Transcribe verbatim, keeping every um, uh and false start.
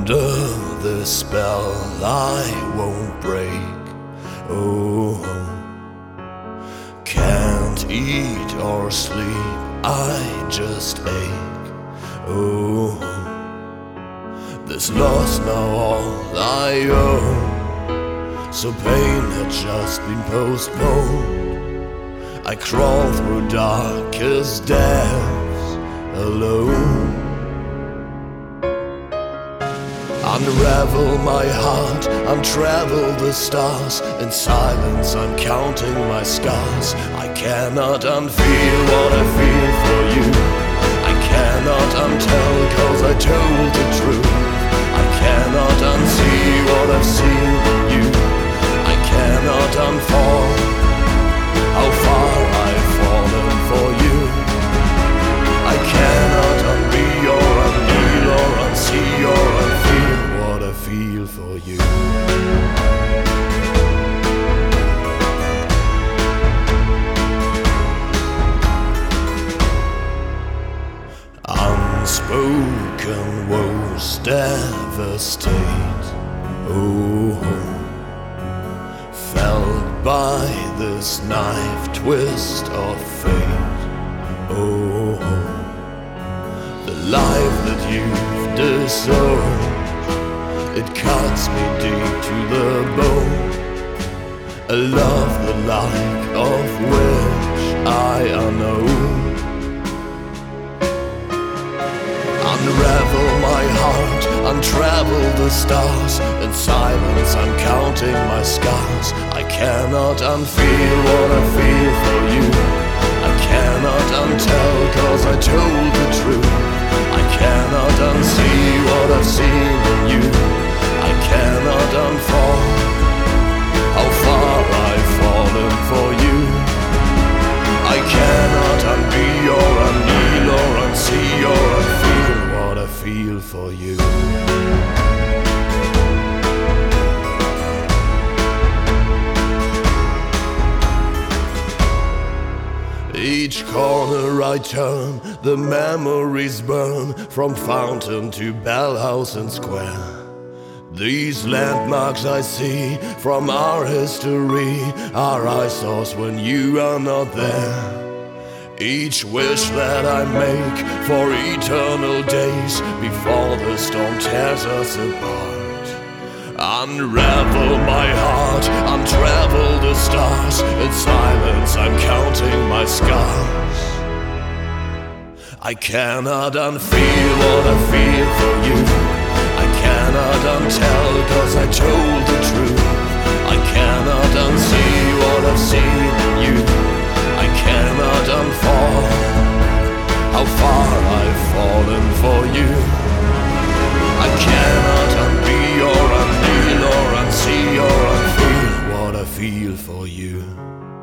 Under the spell I won't break. Oh, can't eat or sleep, I just ache. Oh, this love's now all I own, so pain had just been postponed. I crawl through darkest depths alone. Unravel my heart, untravel the stars. In silence I'm counting my scars. I cannot unfeel what I feel for you. I cannot untell cause I told the truth. I cannot unsee what I've seen in you. I cannot unfall how far I've fallen for you. I cannot unbe or unkneel or unsee or unfeel what I feel for you. Unspoken woes devastate. Oh, felled by this knife twist of fate. Oh, the life that you've disowned, it cuts me deep to the bone. A love the like of which I unknown. Unravel my heart, untravel the stars. In silence I'm counting my scars. I cannot unfeel what I feel for you. I cannot untell cause I told the truth. I cannot unsee what I've seen in you. I cannot unfall how far I've fallen for you. I cannot unbe or unkneel or unsee or unfeel what I feel for you. Each corner I turn, the memories burn, from fountain to bell house and square. These landmarks I see from our history are eyesores when you are not there. Each wish that I make for eternal days before the storm tears us apart. Unravel my heart, untravel the stars. In silence I'm counting my scars. I cannot unfeel what I feel for you. I cannot untell cause I told the truth. I cannot unsee what I've seen in you. I cannot unfall how far I've fallen for you. I cannot unbe or unkneel or unsee or unfeel what I feel for you.